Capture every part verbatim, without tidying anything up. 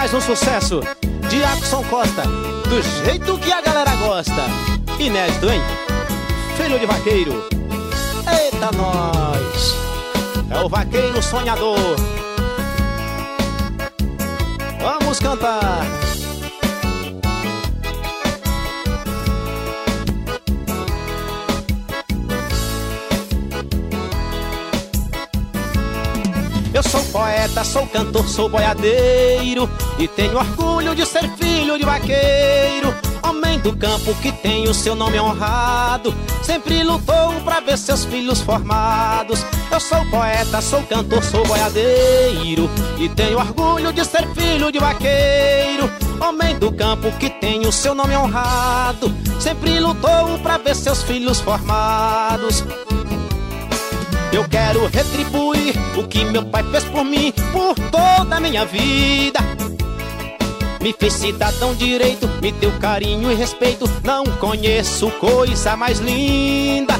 Mais um sucesso de Axon Costa, do jeito que a galera gosta. Inédito, hein? Filho de vaqueiro. Eita, nós! É o vaqueiro sonhador. Vamos cantar. Eu sou poeta, sou cantor, sou boiadeiro e tenho orgulho de ser filho de vaqueiro. Homem do campo que tem o seu nome honrado, sempre lutou pra ver seus filhos formados. Eu sou poeta, sou cantor, sou boiadeiro e tenho orgulho de ser filho de vaqueiro. Homem do campo que tem o seu nome honrado, sempre lutou pra ver seus filhos formados. Eu quero retribuir o que meu pai fez por mim, por toda a minha vida. Me fez cidadão direito, me deu carinho e respeito. Não conheço coisa mais linda.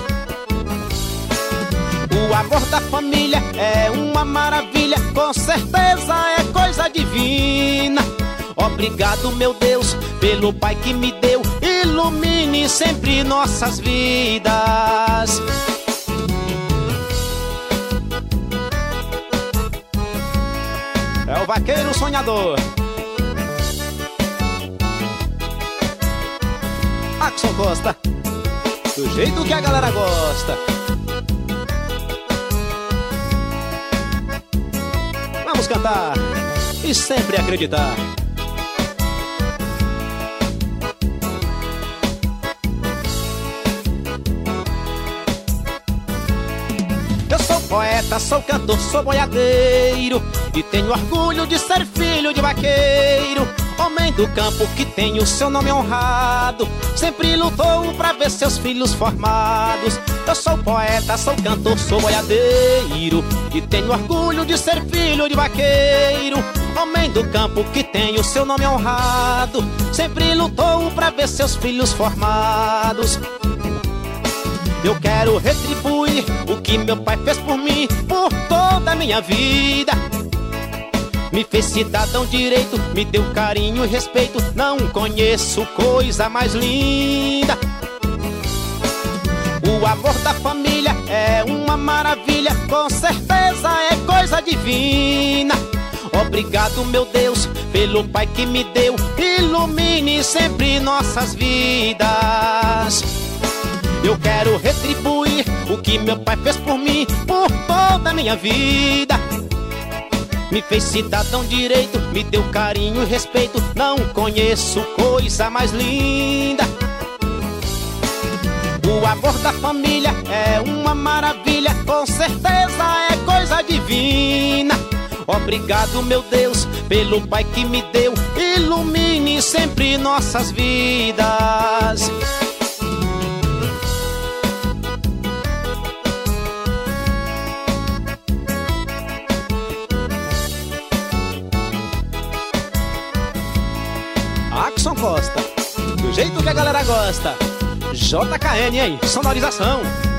O amor da família é uma maravilha, com certeza é coisa divina. Obrigado, meu Deus, pelo pai que me deu. Ilumine sempre nossas vidas. É o vaqueiro sonhador. Axon Costa, do jeito que a galera gosta. Vamos cantar e sempre acreditar. Eu sou poeta, sou cantor, sou boiadeiro e tenho orgulho de ser filho de vaqueiro. Homem do campo que tem o seu nome honrado, sempre lutou pra ver seus filhos formados. Eu sou poeta, sou cantor, sou boiadeiro e tenho orgulho de ser filho de vaqueiro. Homem do campo que tem o seu nome honrado, sempre lutou pra ver seus filhos formados. Eu quero retribuir o que meu pai fez por mim, por toda a minha vida. Me fez cidadão direito, me deu carinho e respeito. Não conheço coisa mais linda. O amor da família é uma maravilha, com certeza é coisa divina. Obrigado, meu Deus, pelo pai que me deu. Ilumine sempre nossas vidas. Eu quero retribuir o que meu pai fez por mim, por toda a minha vida. Me fez cidadão direito, me deu carinho e respeito. Não conheço coisa mais linda. O amor da família é uma maravilha, com certeza é coisa divina. Obrigado, meu Deus, pelo pai que me deu. Ilumine sempre nossas vidas. Axon Costa, do jeito que a galera gosta. J K N, hein? Sonorização.